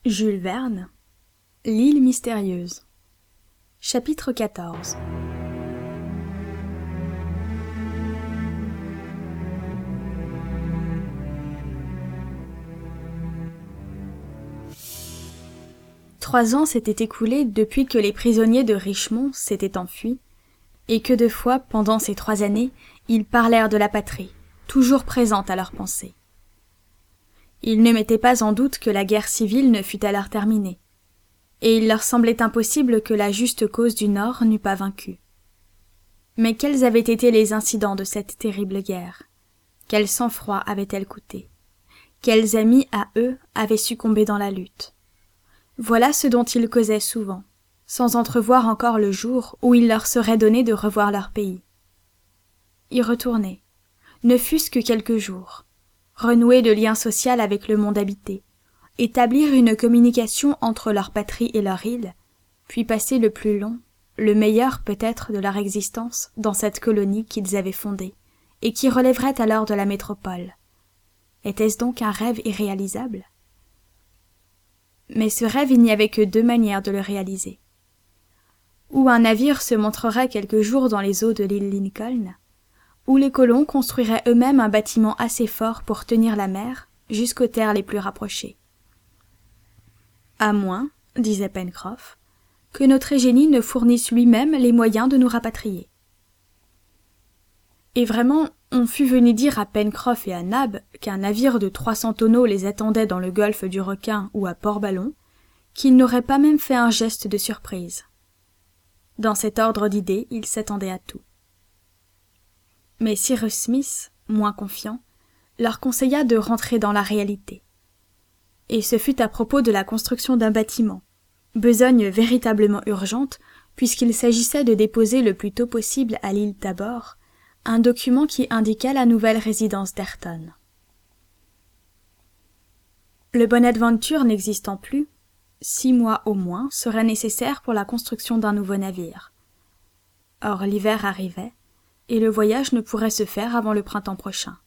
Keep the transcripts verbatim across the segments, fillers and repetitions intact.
Jules Verne, L'île mystérieuse. Chapitre quatorze. Trois ans s'étaient écoulés depuis que les prisonniers de Richmond s'étaient enfuis, et que de fois, pendant ces trois années, ils parlèrent de la patrie, toujours présente à leurs pensées. Ils ne mettaient pas en doute que la guerre civile ne fût alors terminée, et il leur semblait impossible que la juste cause du Nord n'eût pas vaincu. Mais quels avaient été les incidents de cette terrible guerre? Quel sang-froid avait-elle coûté? Quels amis à eux avaient succombé dans la lutte? Voilà ce dont ils causaient souvent, sans entrevoir encore le jour où il leur serait donné de revoir leur pays. Y retourner, ne fût-ce que quelques jours, renouer le lien social avec le monde habité, établir une communication entre leur patrie et leur île, puis passer le plus long, le meilleur peut-être de leur existence dans cette colonie qu'ils avaient fondée, et qui relèverait alors de la métropole. Était-ce donc un rêve irréalisable? Mais ce rêve, il n'y avait que deux manières de le réaliser. Ou un navire se montrerait quelques jours dans les eaux de l'île Lincoln, ou les colons construiraient eux-mêmes un bâtiment assez fort pour tenir la mer jusqu'aux terres les plus rapprochées. À moins, disait Pencroff, que notre génie ne fournisse lui-même les moyens de nous rapatrier. Et vraiment, on fut venu dire à Pencroff et à Nab qu'un navire de trois cents tonneaux les attendait dans le golfe du Requin ou à Port-Ballon, qu'ils n'auraient pas même fait un geste de surprise. Dans cet ordre d'idées, ils s'attendaient à tout. Mais Cyrus Smith, moins confiant, leur conseilla de rentrer dans la réalité. Et ce fut à propos de la construction d'un bâtiment, besogne véritablement urgente, puisqu'il s'agissait de déposer le plus tôt possible à l'île Tabor un document qui indiquait la nouvelle résidence d'Ayrton. Le Bonadventure n'existant plus, six mois au moins seraient nécessaires pour la construction d'un nouveau navire. Or l'hiver arrivait, et le voyage ne pourrait se faire avant le printemps prochain.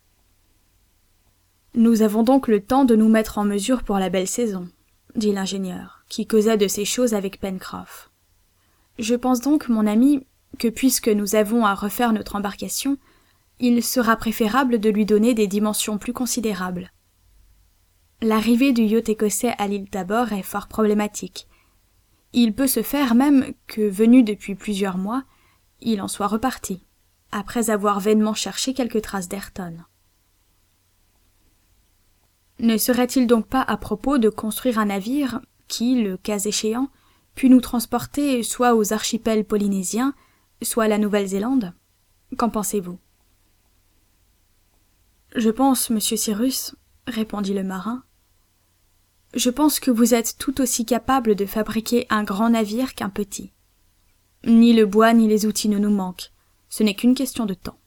Nous avons donc le temps de nous mettre en mesure pour la belle saison, dit l'ingénieur, qui causait de ces choses avec Pencroff. Je pense donc, mon ami, que puisque nous avons à refaire notre embarcation, il sera préférable de lui donner des dimensions plus considérables. L'arrivée du yacht écossais à l'île Tabor est fort problématique. Il peut se faire même que, venu depuis plusieurs mois, il en soit reparti, après avoir vainement cherché quelques traces d'Ayrton. Ne serait-il donc pas à propos de construire un navire qui, le cas échéant, pût nous transporter soit aux archipels polynésiens, soit à la Nouvelle-Zélande? Qu'en pensez-vous? Je pense, monsieur Cyrus, répondit le marin, je pense que vous êtes tout aussi capable de fabriquer un grand navire qu'un petit. Ni le bois ni les outils ne nous manquent, ce n'est qu'une question de temps.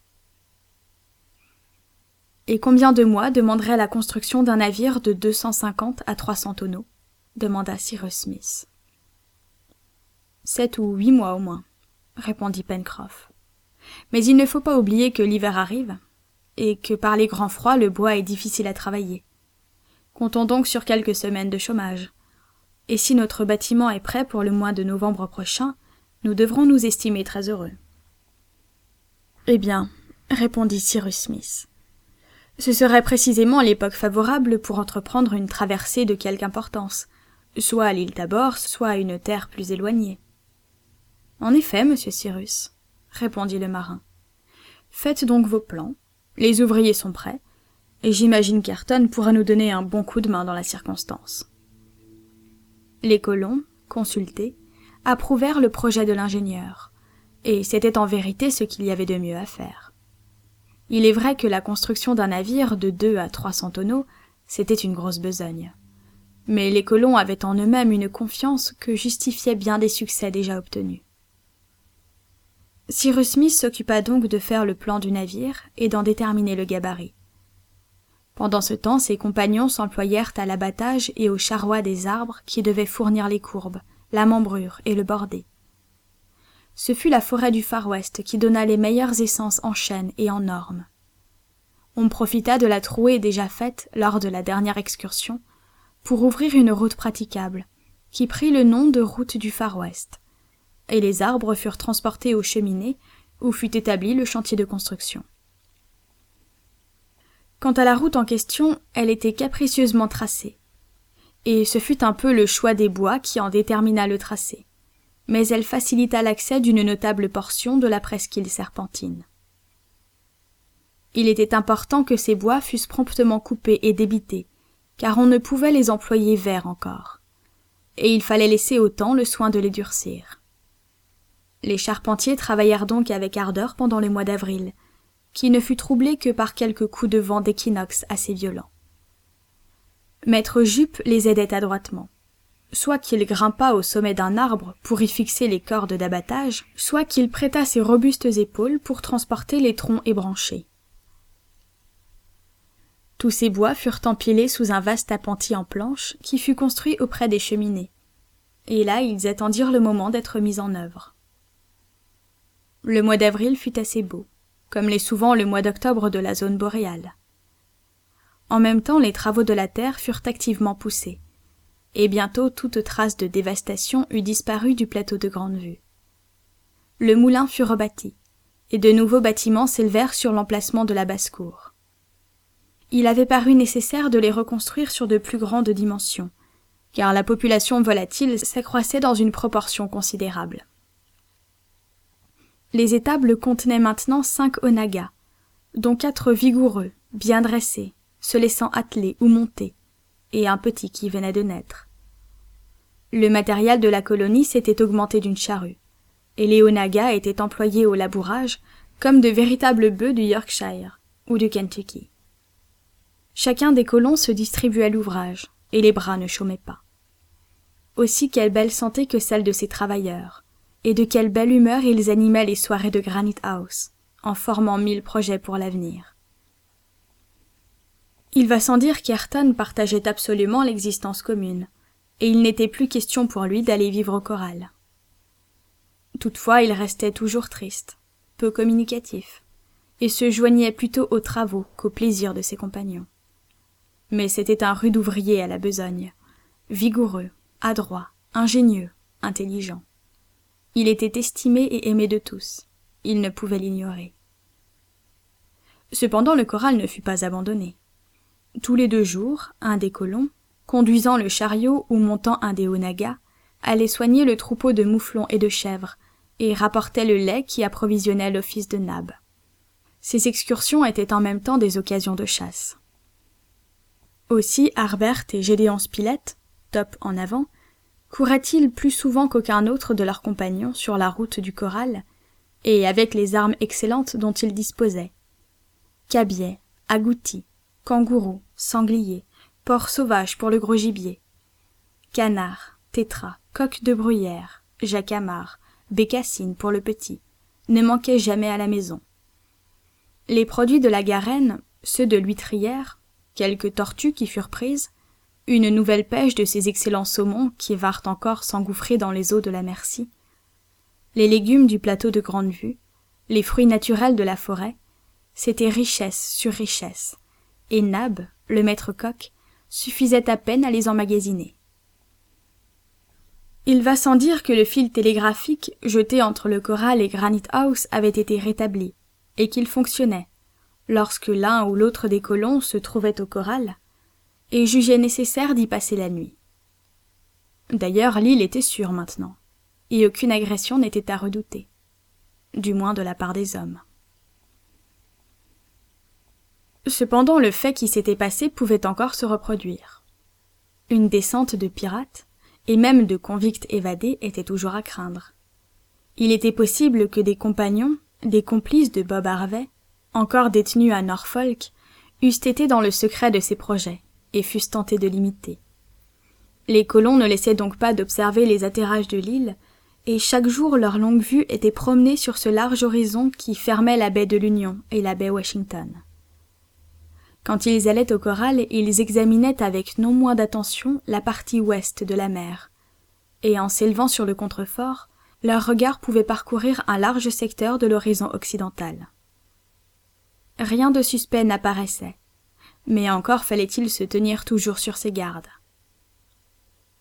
Et combien de mois demanderait la construction d'un navire de deux cent cinquante à trois cents tonneaux? Demanda Cyrus Smith. Sept ou huit mois au moins, répondit Pencroff. Mais il ne faut pas oublier que l'hiver arrive, et que par les grands froids le bois est difficile à travailler. Comptons donc sur quelques semaines de chômage. Et si notre bâtiment est prêt pour le mois de novembre prochain, nous devrons nous estimer très heureux. Eh bien, répondit Cyrus Smith, ce serait précisément l'époque favorable pour entreprendre une traversée de quelque importance, soit à l'île Tabor, soit à une terre plus éloignée. En effet, monsieur Cyrus, répondit le marin. Faites donc vos plans, les ouvriers sont prêts, et j'imagine qu'Ayrton pourra nous donner un bon coup de main dans la circonstance. Les colons, consultés, approuvèrent le projet de l'ingénieur, et c'était en vérité ce qu'il y avait de mieux à faire. Il est vrai que la construction d'un navire de deux à trois cents tonneaux, c'était une grosse besogne. Mais les colons avaient en eux-mêmes une confiance que justifiait bien des succès déjà obtenus. Cyrus Smith s'occupa donc de faire le plan du navire et d'en déterminer le gabarit. Pendant ce temps, ses compagnons s'employèrent à l'abattage et au charroi des arbres qui devaient fournir les courbes, la membrure et le bordé. Ce fut la forêt du Far West qui donna les meilleures essences en chêne et en orme. On profita de la trouée déjà faite lors de la dernière excursion pour ouvrir une route praticable, qui prit le nom de route du Far West, et les arbres furent transportés aux cheminées où fut établi le chantier de construction. Quant à la route en question, elle était capricieusement tracée, et ce fut un peu le choix des bois qui en détermina le tracé, mais elle facilita l'accès d'une notable portion de la presqu'île serpentine. Il était important que ces bois fussent promptement coupés et débités, car on ne pouvait les employer verts encore, et il fallait laisser au temps le soin de les durcir. Les charpentiers travaillèrent donc avec ardeur pendant le mois d'avril, qui ne fut troublé que par quelques coups de vent d'équinoxe assez violents. Maître Jup les aidait adroitement, soit qu'il grimpât au sommet d'un arbre pour y fixer les cordes d'abattage, soit qu'il prêtât ses robustes épaules pour transporter les troncs ébranchés. Tous ces bois furent empilés sous un vaste appentis en planches qui fut construit auprès des cheminées, et là ils attendirent le moment d'être mis en œuvre. Le mois d'avril fut assez beau, comme l'est souvent le mois d'octobre de la zone boréale. En même temps, les travaux de la terre furent activement poussés, et bientôt toute trace de dévastation eut disparu du plateau de Grande-Vue. Le moulin fut rebâti, et de nouveaux bâtiments s'élevèrent sur l'emplacement de la basse-cour. Il avait paru nécessaire de les reconstruire sur de plus grandes dimensions, car la population volatile s'accroissait dans une proportion considérable. Les étables contenaient maintenant cinq onaggas, dont quatre vigoureux, bien dressés, se laissant atteler ou monter, et un petit qui venait de naître. Le matériel de la colonie s'était augmenté d'une charrue, et les onaggas étaient employés au labourage comme de véritables bœufs du Yorkshire ou du Kentucky. Chacun des colons se distribuait l'ouvrage, et les bras ne chômaient pas. Aussi quelle belle santé que celle de ces travailleurs, et de quelle belle humeur ils animaient les soirées de Granite House, en formant mille projets pour l'avenir. Il va sans dire qu'Ayrton partageait absolument l'existence commune, et il n'était plus question pour lui d'aller vivre au corral. Toutefois, il restait toujours triste, peu communicatif, et se joignait plutôt aux travaux qu'aux plaisirs de ses compagnons. Mais c'était un rude ouvrier à la besogne, vigoureux, adroit, ingénieux, intelligent. Il était estimé et aimé de tous, il ne pouvait l'ignorer. Cependant le corral ne fut pas abandonné. Tous les deux jours, un des colons, conduisant le chariot ou montant un des onaggas, allait soigner le troupeau de mouflons et de chèvres, et rapportait le lait qui approvisionnait l'office de Nab. Ces excursions étaient en même temps des occasions de chasse. Aussi Harbert et Gédéon Spilett, Top en avant, couraient-ils plus souvent qu'aucun autre de leurs compagnons sur la route du corral, et avec les armes excellentes dont ils disposaient. Cabiais, agoutis, kangourous, sangliers, porcs sauvages pour le gros gibier, canards, tétras, coqs de bruyère, jacamars, bécassines pour le petit, ne manquaient jamais à la maison. Les produits de la Garenne, ceux de l'huîtrière, quelques tortues qui furent prises, une nouvelle pêche de ces excellents saumons qui vinrent encore s'engouffrer dans les eaux de la Mercy, les légumes du plateau de Grande-Vue, les fruits naturels de la forêt, c'était richesse sur richesse, et Nab, le maître coq, suffisait à peine à les emmagasiner. Il va sans dire que le fil télégraphique jeté entre le corral et Granite House avait été rétabli, et qu'il fonctionnait, lorsque l'un ou l'autre des colons se trouvait au corral, et jugeait nécessaire d'y passer la nuit. D'ailleurs, l'île était sûre maintenant, et aucune agression n'était à redouter, du moins de la part des hommes. Cependant, le fait qui s'était passé pouvait encore se reproduire. Une descente de pirates, et même de convicts évadés, était toujours à craindre. Il était possible que des compagnons, des complices de Bob Harvey, encore détenus à Norfolk, eussent été dans le secret de ses projets, et fussent tentés de l'imiter. Les colons ne laissaient donc pas d'observer les atterrages de l'île, et chaque jour leur longue vue était promenée sur ce large horizon qui fermait la baie de l'Union et la baie Washington. Quand ils allaient au corral, ils examinaient avec non moins d'attention la partie ouest de la mer, et en s'élevant sur le contrefort, leur regard pouvait parcourir un large secteur de l'horizon occidental. Rien de suspect n'apparaissait, mais encore fallait-il se tenir toujours sur ses gardes.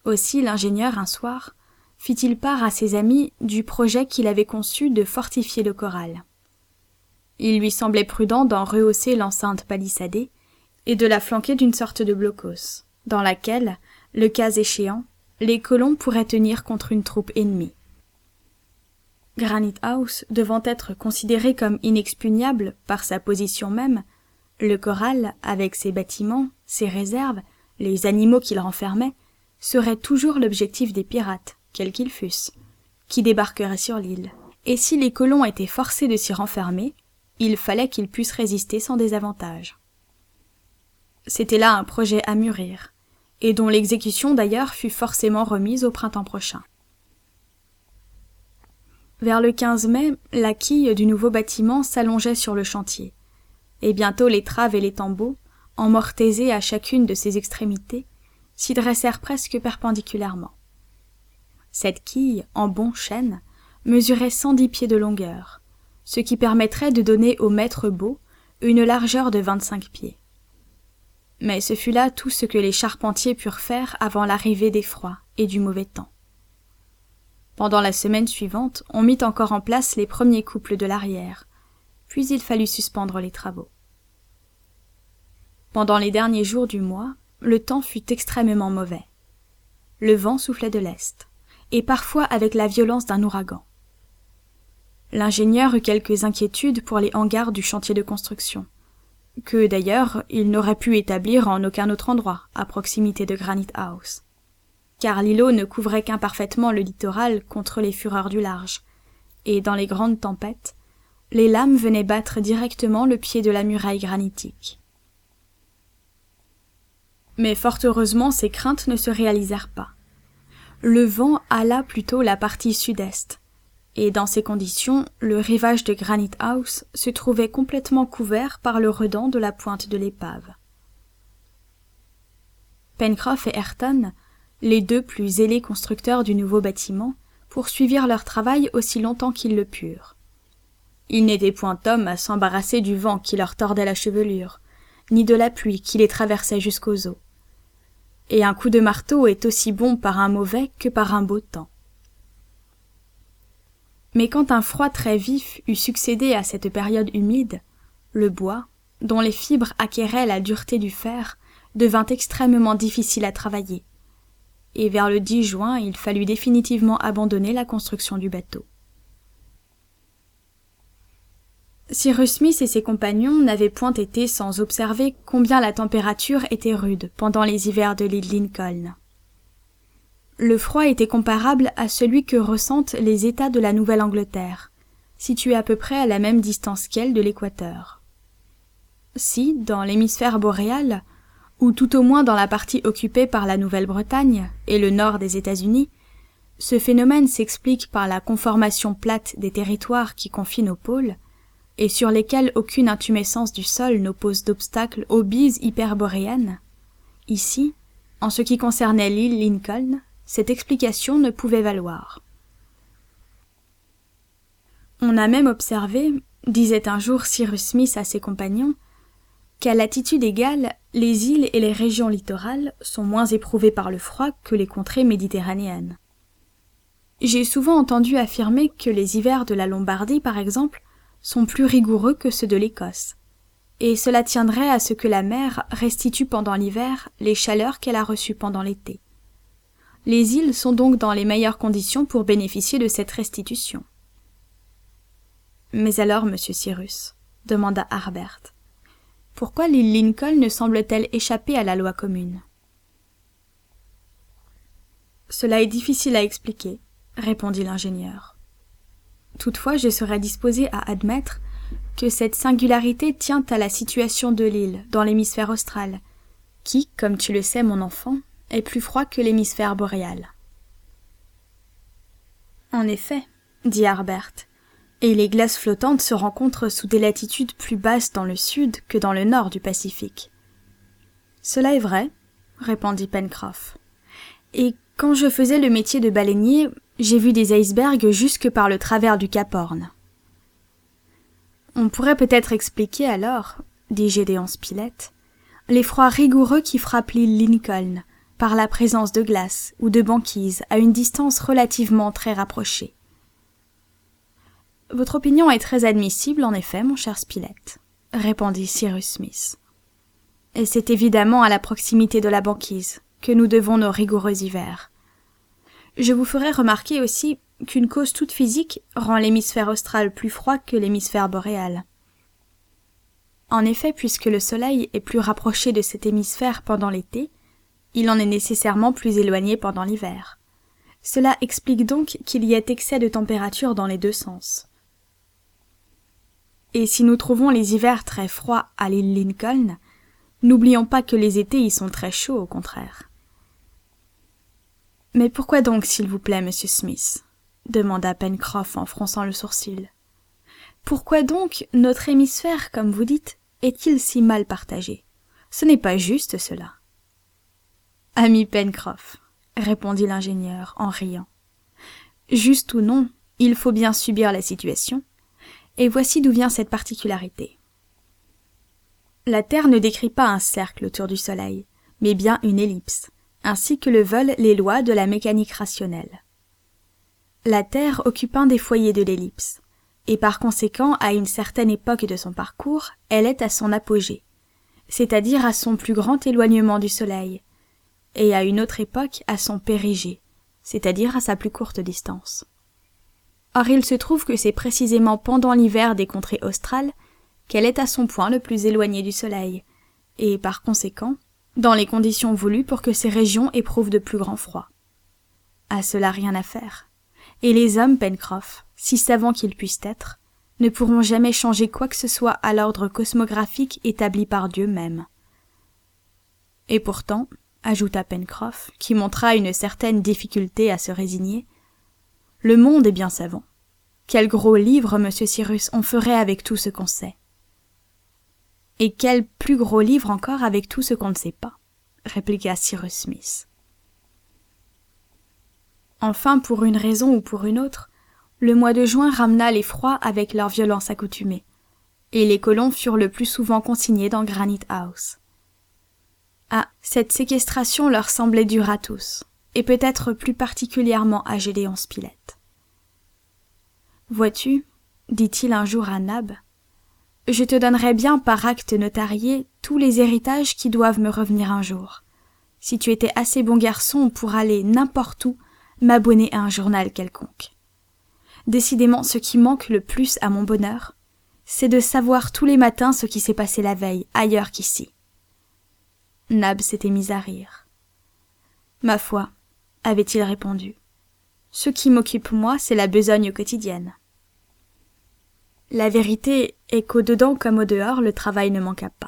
Aussi l'ingénieur, un soir, fit-il part à ses amis du projet qu'il avait conçu de fortifier le corral. Il lui semblait prudent d'en rehausser l'enceinte palissadée et de la flanquer d'une sorte de blockhaus, dans laquelle, le cas échéant, les colons pourraient tenir contre une troupe ennemie. Granite House devant être considéré comme inexpugnable par sa position même, le corral, avec ses bâtiments, ses réserves, les animaux qu'il renfermait, serait toujours l'objectif des pirates, quels qu'ils fussent, qui débarqueraient sur l'île. Et si les colons étaient forcés de s'y renfermer, il fallait qu'ils puissent résister sans désavantage. C'était là un projet à mûrir, et dont l'exécution d'ailleurs fut forcément remise au printemps prochain. Vers le quinze mai, la quille du nouveau bâtiment s'allongeait sur le chantier, et bientôt les traves et les tambours, emmortaisés à chacune de ses extrémités, s'y dressèrent presque perpendiculairement. Cette quille, en bon chêne, mesurait cent dix pieds de longueur, ce qui permettrait de donner au maître bau une largeur de vingt-cinq pieds. Mais ce fut là tout ce que les charpentiers purent faire avant l'arrivée des froids et du mauvais temps. Pendant la semaine suivante, on mit encore en place les premiers couples de l'arrière, puis il fallut suspendre les travaux. Pendant les derniers jours du mois, le temps fut extrêmement mauvais. Le vent soufflait de l'est, et parfois avec la violence d'un ouragan. L'ingénieur eut quelques inquiétudes pour les hangars du chantier de construction, que d'ailleurs il n'aurait pu établir en aucun autre endroit à proximité de Granite House, car l'îlot ne couvrait qu'imparfaitement le littoral contre les fureurs du large, et dans les grandes tempêtes, les lames venaient battre directement le pied de la muraille granitique. Mais fort heureusement ces craintes ne se réalisèrent pas. Le vent hala plutôt la partie sud-est, et dans ces conditions, le rivage de Granite House se trouvait complètement couvert par le redans de la pointe de l'épave. Pencroff et Ayrton, les deux plus zélés constructeurs du nouveau bâtiment, poursuivirent leur travail aussi longtemps qu'ils le purent. Ils n'étaient point hommes à s'embarrasser du vent qui leur tordait la chevelure, ni de la pluie qui les traversait jusqu'aux os. Et un coup de marteau est aussi bon par un mauvais que par un beau temps. Mais quand un froid très vif eut succédé à cette période humide, le bois, dont les fibres acquéraient la dureté du fer, devint extrêmement difficile à travailler, et vers le dix juin il fallut définitivement abandonner la construction du bateau. Cyrus Smith et ses compagnons n'avaient point été sans observer combien la température était rude pendant les hivers de l'île Lincoln. Le froid était comparable à celui que ressentent les États de la Nouvelle-Angleterre, situés à peu près à la même distance qu'elle de l'équateur. Si, dans l'hémisphère boréal, ou tout au moins dans la partie occupée par la Nouvelle-Bretagne et le nord des États-Unis, ce phénomène s'explique par la conformation plate des territoires qui confinent aux pôles, et sur lesquels aucune intumescence du sol n'oppose d'obstacle aux bises hyperboréennes, ici, en ce qui concernait l'île Lincoln, cette explication ne pouvait valoir. On a même observé, disait un jour Cyrus Smith à ses compagnons, qu'à latitude égale, les îles et les régions littorales sont moins éprouvées par le froid que les contrées méditerranéennes. J'ai souvent entendu affirmer que les hivers de la Lombardie, par exemple, sont plus rigoureux que ceux de l'Écosse, et cela tiendrait à ce que la mer restitue pendant l'hiver les chaleurs qu'elle a reçues pendant l'été. Les îles sont donc dans les meilleures conditions pour bénéficier de cette restitution. Mais alors, monsieur Cyrus, demanda Harbert, pourquoi l'île Lincoln ne semble-t-elle échapper à la loi commune? Cela est difficile à expliquer, répondit l'ingénieur. Toutefois, je serais disposé à admettre que cette singularité tient à la situation de l'île dans l'hémisphère austral, qui, comme tu le sais, mon enfant, est plus froid que l'hémisphère boréal. En effet, dit Harbert, et les glaces flottantes se rencontrent sous des latitudes plus basses dans le sud que dans le nord du Pacifique. Cela est vrai, répondit Pencroff. Et quand je faisais le métier de baleinier, j'ai vu des icebergs jusque par le travers du Cap Horn. On pourrait peut-être expliquer alors, dit Gédéon Spilett, les froids rigoureux qui frappent l'île Lincoln, par la présence de glace ou de banquise à une distance relativement très rapprochée. Votre opinion est très admissible, en effet, mon cher Spilett, répondit Cyrus Smith. Et c'est évidemment à la proximité de la banquise que nous devons nos rigoureux hivers. Je vous ferai remarquer aussi qu'une cause toute physique rend l'hémisphère austral plus froid que l'hémisphère boréal. En effet, puisque le soleil est plus rapproché de cet hémisphère pendant l'été, il en est nécessairement plus éloigné pendant l'hiver. Cela explique donc qu'il y ait excès de température dans les deux sens. Et si nous trouvons les hivers très froids à l'île Lincoln, n'oublions pas que les étés y sont très chauds, au contraire. « Mais pourquoi donc, s'il vous plaît, monsieur Smith ?» demanda Pencroff en fronçant le sourcil. « Pourquoi donc notre hémisphère, comme vous dites, est-il si mal partagé? Ce n'est pas juste, cela. »« Ami Pencroff, » répondit l'ingénieur en riant, « juste ou non, il faut bien subir la situation, et voici d'où vient cette particularité. La Terre ne décrit pas un cercle autour du Soleil, mais bien une ellipse, ainsi que le veulent les lois de la mécanique rationnelle. La Terre occupe un des foyers de l'ellipse, et par conséquent, à une certaine époque de son parcours, elle est à son apogée, c'est-à-dire à son plus grand éloignement du Soleil, et à une autre époque à son périgée, c'est-à-dire à sa plus courte distance. Or il se trouve que c'est précisément pendant l'hiver des contrées australes qu'elle est à son point le plus éloignée du Soleil, et par conséquent, dans les conditions voulues pour que ces régions éprouvent de plus grands froids. À cela rien à faire, et les hommes, Pencroff, si savants qu'ils puissent être, ne pourront jamais changer quoi que ce soit à l'ordre cosmographique établi par Dieu même. Et pourtant, ajouta Pencroff, qui montra une certaine difficulté à se résigner, le monde est bien savant. Quel gros livre, monsieur Cyrus, on ferait avec tout ce qu'on sait. Et quel plus gros livre encore avec tout ce qu'on ne sait pas, répliqua Cyrus Smith. Enfin, pour une raison ou pour une autre, le mois de juin ramena les froids avec leur violence accoutumée, et les colons furent le plus souvent consignés dans Granite House. Ah, cette séquestration leur semblait dure à tous, et peut-être plus particulièrement à Gédéon Spilett. « Vois-tu, dit-il un jour à Nab, je te donnerai bien par acte notarié tous les héritages qui doivent me revenir un jour, si tu étais assez bon garçon pour aller n'importe où m'abonner à un journal quelconque. Décidément, ce qui manque le plus à mon bonheur, c'est de savoir tous les matins ce qui s'est passé la veille, ailleurs qu'ici. » Nab s'était mis à rire. « Ma foi, avait-il répondu, ce qui m'occupe moi, c'est la besogne quotidienne. La vérité est qu'au-dedans comme au-dehors, le travail ne manqua pas. »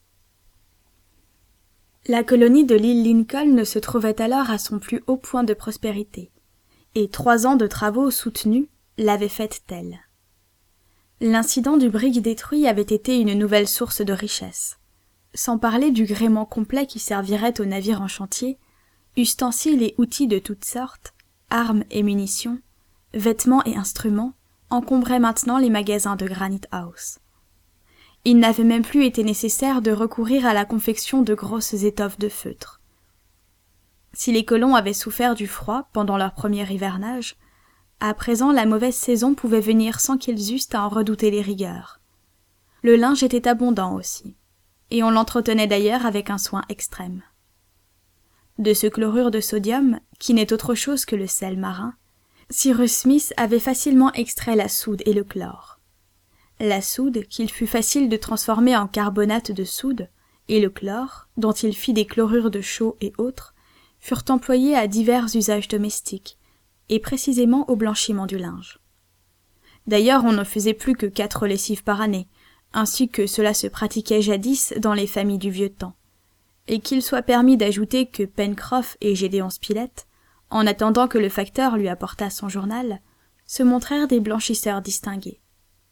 La colonie de l'île Lincoln se trouvait alors à son plus haut point de prospérité, et trois ans de travaux soutenus l'avaient faite telle. L'incident du brig détruit avait été une nouvelle source de richesse, sans parler du gréement complet qui servirait aux navires en chantier, ustensiles et outils de toutes sortes, armes et munitions, vêtements et instruments, encombraient maintenant les magasins de Granite House. Il n'avait même plus été nécessaire de recourir à la confection de grosses étoffes de feutre. Si les colons avaient souffert du froid pendant leur premier hivernage, à présent la mauvaise saison pouvait venir sans qu'ils eussent à en redouter les rigueurs. Le linge était abondant aussi, et on l'entretenait d'ailleurs avec un soin extrême. De ce chlorure de sodium, qui n'est autre chose que le sel marin, Cyrus Smith avait facilement extrait la soude et le chlore. La soude, qu'il fut facile de transformer en carbonate de soude, et le chlore, dont il fit des chlorures de chaux et autres, furent employés à divers usages domestiques, et précisément au blanchiment du linge. D'ailleurs, on ne faisait plus que quatre lessives par année, ainsi que cela se pratiquait jadis dans les familles du vieux temps, et qu'il soit permis d'ajouter que Pencroff et Gédéon Spilett, en attendant que le facteur lui apportât son journal, se montrèrent des blanchisseurs distingués.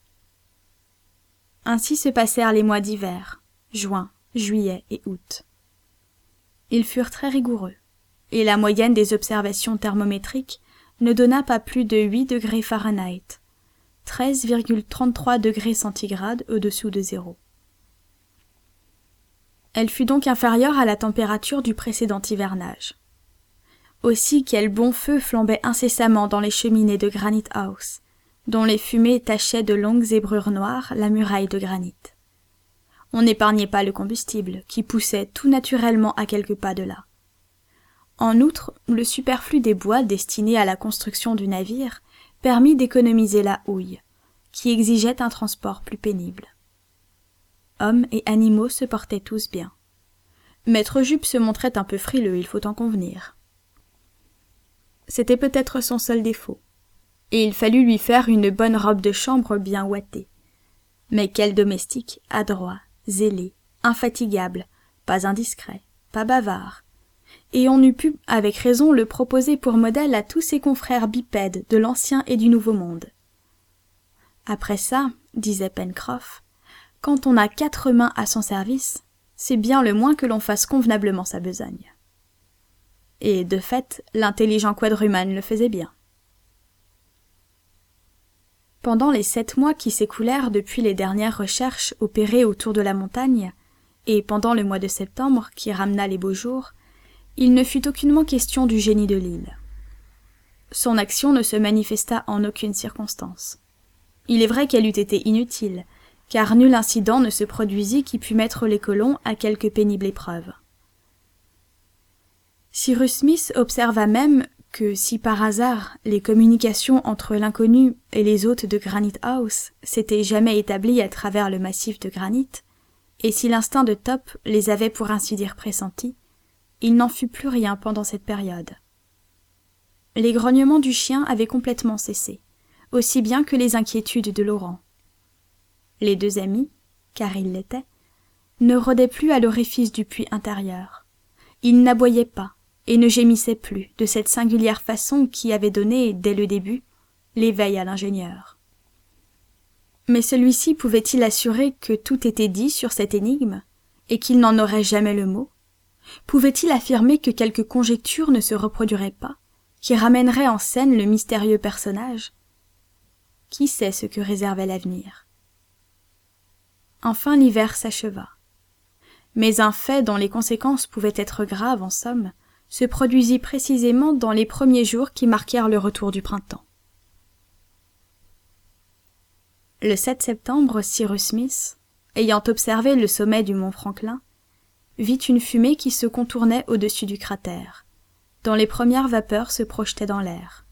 Ainsi se passèrent les mois d'hiver, juin, juillet et août. Ils furent très rigoureux, et la moyenne des observations thermométriques ne donna pas plus de huit degrés Fahrenheit, treize virgule trente-trois degrés centigrades au-dessous de zéro. Elle fut donc inférieure à la température du précédent hivernage. Aussi quel bon feu flambait incessamment dans les cheminées de Granite House, dont les fumées tachaient de longues zébrures noires la muraille de granit. On n'épargnait pas le combustible, qui poussait tout naturellement à quelques pas de là. En outre, le superflu des bois destinés à la construction du navire permit d'économiser la houille, qui exigeait un transport plus pénible. Hommes et animaux se portaient tous bien. Maître Jup se montrait un peu frileux, il faut en convenir. C'était peut-être son seul défaut, et il fallut lui faire une bonne robe de chambre bien ouatée. Mais quel domestique, adroit, zélé, infatigable, pas indiscret, pas bavard, et on eût pu, avec raison, le proposer pour modèle à tous ses confrères bipèdes de l'Ancien et du Nouveau Monde. Après ça, disait Pencroff, quand on a quatre mains à son service, c'est bien le moins que l'on fasse convenablement sa besogne. Et, de fait, l'intelligent quadrumane le faisait bien. Pendant les sept mois qui s'écoulèrent depuis les dernières recherches opérées autour de la montagne, et pendant le mois de septembre qui ramena les beaux jours, il ne fut aucunement question du génie de l'île. Son action ne se manifesta en aucune circonstance. Il est vrai qu'elle eût été inutile, car nul incident ne se produisit qui pût mettre les colons à quelque pénible épreuve. Cyrus Smith observa même que si par hasard les communications entre l'inconnu et les hôtes de Granite House s'étaient jamais établies à travers le massif de granit, et si l'instinct de Top les avait pour ainsi dire pressentis, il n'en fut plus rien pendant cette période. Les grognements du chien avaient complètement cessé, aussi bien que les inquiétudes de Laurent. Les deux amis, car ils l'étaient, ne rôdaient plus à l'orifice du puits intérieur. Ils n'aboyaient pas et ne gémissaient plus de cette singulière façon qui avait donné, dès le début, l'éveil à l'ingénieur. Mais celui-ci pouvait-il assurer que tout était dit sur cette énigme, et qu'il n'en aurait jamais le mot? Pouvait-il affirmer que quelque conjecture ne se reproduirait pas, qui ramènerait en scène le mystérieux personnage? Qui sait ce que réservait l'avenir? Enfin l'hiver s'acheva. Mais un fait dont les conséquences pouvaient être graves, en somme, se produisit précisément dans les premiers jours qui marquèrent le retour du printemps. Le sept septembre, Cyrus Smith, ayant observé le sommet du mont Franklin, vit une fumée qui se contournait au-dessus du cratère, dont les premières vapeurs se projetaient dans l'air.